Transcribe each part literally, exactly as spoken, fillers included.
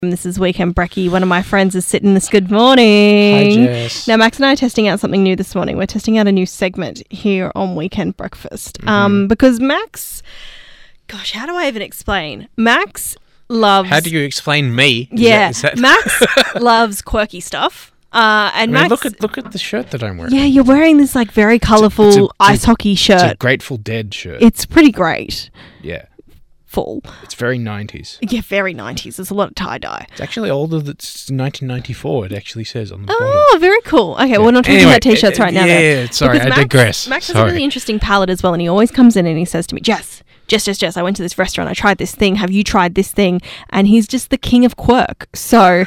This is Weekend Brekkie. One of my friends is sitting this. Good morning. Hi, Jess. Now, Max and I are testing out something new this morning. We're testing out a new segment here on Weekend Breakfast. Mm-hmm. Um, because Max, gosh, how do I even explain? Max loves... How do you explain me? Is Yeah, that, is that... Max loves quirky stuff. Uh, and I mean, Max... look at look at the shirt that I'm wearing. Yeah, you're wearing this like very colourful it's a- it's a- ice hockey shirt. It's a Grateful Dead shirt. It's pretty great. yeah, Full. it's very nineties. Yeah, very nineties. There's a lot of tie-dye. It's actually older. That's nineteen ninety-four. It actually says on the Oh, very cool. Okay, well, we're not talking Anyway, about t-shirts uh, right now. yeah, though. yeah, sorry, Because I Max, digress. Max has Sorry. a really interesting palate as well, and he always comes in and he says to me, Jess, Jess, Jess, Jess, I went to this restaurant, I tried this thing, have you tried this thing? And he's just the king of quirk. So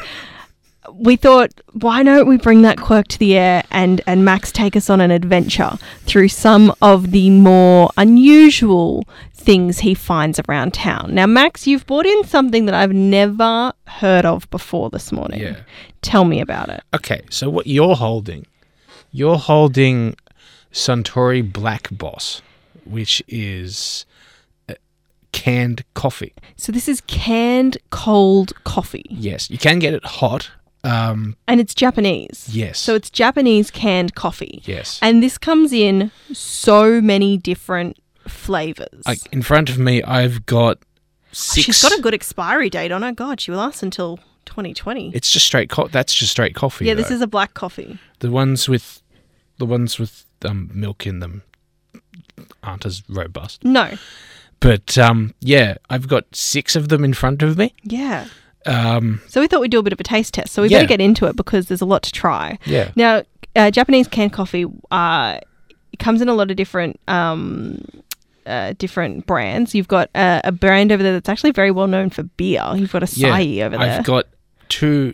we thought, why don't we bring that quirk to the air and, and Max take us on an adventure through some of the more unusual things he finds around town. Now, Max, you've brought in something that I've never heard of before this morning. Yeah. Tell me about it. Okay, so what you're holding, you're holding Suntory Black Boss, which is uh, canned coffee. So this is canned cold coffee. Yes, you can get it hot. Um, And it's Japanese. yes. So it's Japanese canned coffee. yes. And this comes in so many different flavours. Like in front of me, I've got six. She's got a good expiry date on her. God, she will last until twenty twenty. It's just straight. Co- that's just straight coffee. Yeah, this though. is a black coffee. the ones with the ones with um, milk in them aren't as robust. No. But um, yeah, I've got six of them in front of me. Yeah. Um, So we thought we'd do a bit of a taste test. So we Yeah. better get into it because there's a lot to try. yeah. Now, uh, Japanese canned coffee uh, it comes in a lot of different um, uh, different brands. You've got uh, a brand over there that's actually very well known for beer. You've got Asahi yeah. over there. I've got two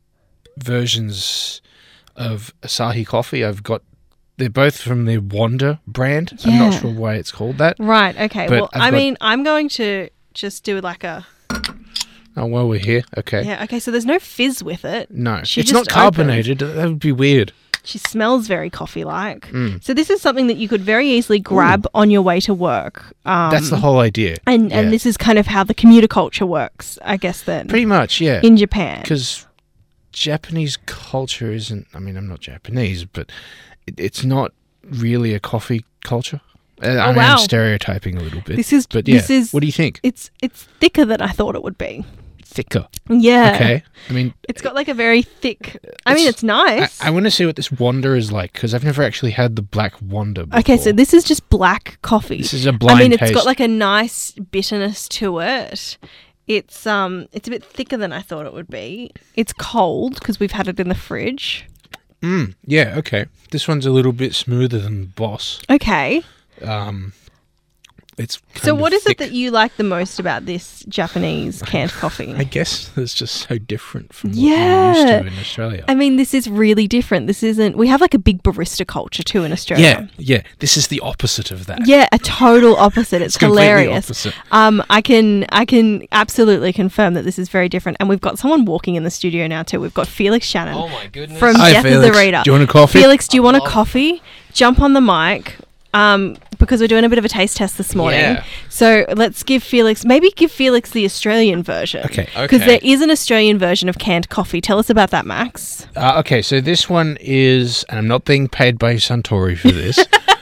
versions of Asahi coffee. I've got. They're both from the Wanda brand. I'm Yeah. not sure why it's called that. Right, okay. But Well, I've I got- mean, I'm going to just do like a... Oh, well, we're here. Okay. Yeah, okay, so there's no fizz with it. No, She it's just not carbonated. That would be weird. She smells very coffee-like. Mm. So this is something that you could very easily grab on your way to work. Um, That's the whole idea. And, Yeah. and this is kind of how the commuter culture works, I guess, then, Pretty much, yeah. in Japan. Because Japanese culture isn't. I mean, I'm not Japanese, but it, it's not really a coffee culture. Uh, I mean, wow. I'm stereotyping a little bit. This is... but yeah, This is what do you think? It's it's thicker than I thought it would be. Thicker. Yeah. Okay. I mean, It's got like a very thick... I mean, it's I, nice. I want to see what this Wanda is like because I've never actually had the black Wanda before. Okay, so this is just black coffee. This is a blind I mean, it's taste. got like a nice bitterness to it. It's um, it's a bit thicker than I thought it would be. It's cold because we've had it in the fridge. Mm, yeah. Okay. This one's a little bit smoother than Boss. Okay. Um, it's kind So of what is thick. it that you like the most about this Japanese canned coffee? I guess it's just so different from what Yeah. we're used to in Australia. I mean, this is really different. This isn't... We have like a big barista culture too in Australia. Yeah, yeah. This is the opposite of that. Yeah, a total opposite. It's, It's completely hilarious. opposite. Um, I can I can absolutely confirm that this is very different. And we've got someone walking in the studio now too. We've got Felix Shannon Oh my goodness. from Hi, Death Felix. of the Reader. Do you want a coffee? Felix, do you want a love- coffee? Jump on the mic. Um, because we're doing a bit of a taste test this morning. Yeah. So let's give Felix, maybe give Felix the Australian version. Okay. Because Okay. there is an Australian version of canned coffee. Tell us about that, Max. Uh, okay, so this one is, and I'm not being paid by Suntory for this.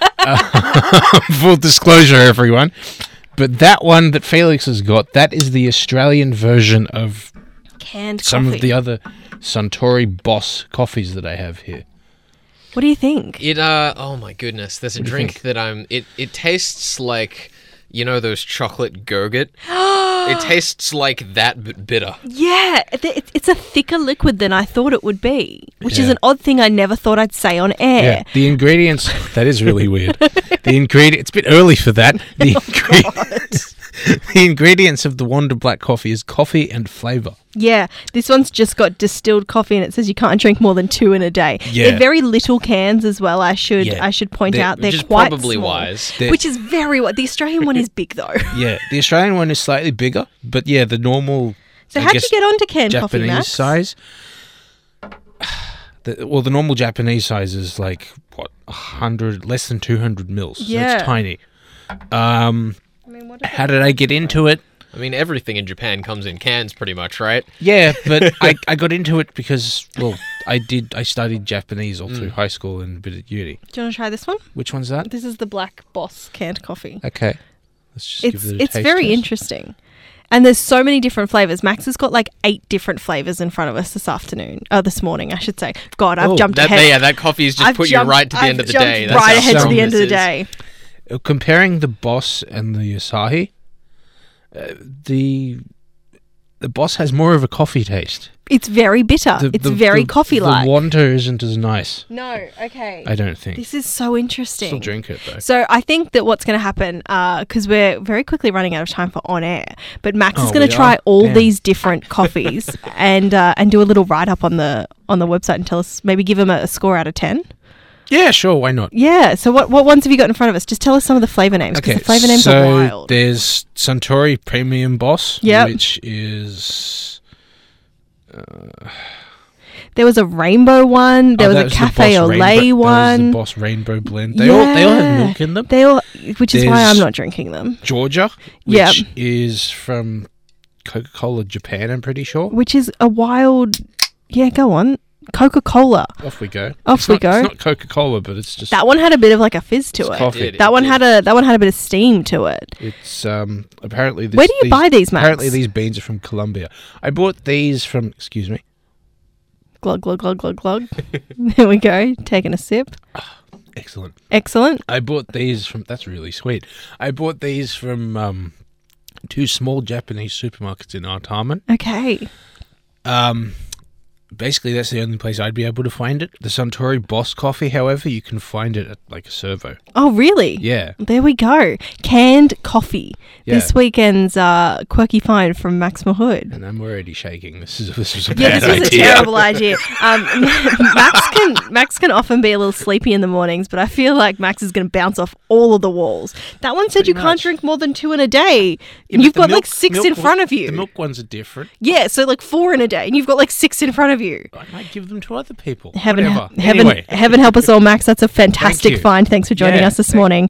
uh, full disclosure, everyone. But that one that Felix has got, that is the Australian version of Canned some coffee. of the other Suntory Boss coffees that I have here. What do you think? It uh oh my goodness, there's a What do you drink think? that I'm it it tastes like, you know, those chocolate gurgit. It tastes like that but bitter. Yeah, it- it- it's a thicker liquid than I thought it would be, which is Yeah. an odd thing I never thought I'd say on air. Yeah, the ingredients, that is really weird. The ingredient, it's a bit early for that. The, ingredients, the ingredients of the Wanda Black coffee is coffee and flavour. Yeah, this one's just got distilled coffee and it says you can't drink more than two in a day. Yeah. They're very little cans as well, I should Yeah. I should point They're- out. They're Which is quite probably small, wise. They're- Which is very... wi- The Australian one is big though. Yeah, the Australian one is slightly bigger, but yeah, the normal. So I how'd you guess get onto canned coffee, Japanese Max? size. The, well, the normal Japanese size is like what a hundred, less than two hundred mils. So Yeah. it's tiny. Um, I mean, what is how did I get into it? I mean, everything in Japan comes in cans, pretty much, right? Yeah, but I, I got into it because, well, I did. I studied Japanese all through high school and a bit at uni. Do you want to try this one? Which one's that? This is the Black Boss canned coffee. Okay, let's just It's give it a it's taste very test. interesting. And there's so many different flavors. Max has got like eight different flavors in front of us this afternoon. Oh, this morning, I should say. God, I've Oh, jumped That, ahead. yeah, that coffee's just I've put jumped- you right to the I've end of the jumped day. That's right how ahead to strong the end of this the is. day. Uh, Comparing the Boss and the Asahi, uh, the the Boss has more of a coffee taste. It's very bitter. The- it's the- very the- coffee-like. The Wanda isn't as nice. No, okay. I don't think. This is so interesting. Still drink it though. So I think that what's going to happen, because we're very quickly running out of time for on air, but Max is Oh, going we to try are? all Damn. these different coffees and uh, and do a little write up on the on the website and tell us, maybe give him a, a score out of ten. Yeah, sure. Why not? Yeah. So what what ones have you got in front of us? Just tell us some of the flavor names, because Okay, the flavor names so are wild. there's Suntory Premium Boss, Yep. which is There was a rainbow one. There oh, was that a the cafe Boss au Rainbow- lait that was one. the Boss Rainbow Blend. They all they all have Yeah. milk in them. They all, which is why There's- I'm not drinking them. Georgia, which Yep. is from Coca-Cola Japan, I'm pretty sure. Which is a wild. Yeah, go on. Coca Cola. Off we go. Off It's we not- go. It's not Coca-Cola, but it's just That one had a bit of like a fizz to It's it. coffee. It did, That it one did. had a that one had a bit of steam to it. It's um apparently this, Where do you buy these, Max? Apparently these beans are from Colombia. I bought these from excuse me. Glug glug glug glug glug. There we go. Taking a sip. Excellent. Excellent. I bought these from that's really sweet. I bought these from um two small Japanese supermarkets in Artarmon. Okay. Um basically that's the only place I'd be able to find it. The Suntory Boss coffee, however, you can find it at like a servo. Oh, really? Yeah. There we go. Canned coffee. Yeah. This weekend's uh, quirky find from Max Mahood. And I'm already shaking. This is this was a Yeah, bad this was idea. a terrible idea. Um, Max can Max can often be a little sleepy in the mornings, but I feel like Max is going to bounce off all of the walls. That one said Pretty you can't much. drink more than two in a day. Yeah, and you've but got the like milk- six milk in one- front of you. The milk ones are different. Yeah, so like four in a day, and you've got like six in front of you. I might give them to other people. Heaven, Whatever. heaven, Anyway. heaven help us all, Max. That's a fantastic you. find. Thanks for joining Yeah, us this thank- morning.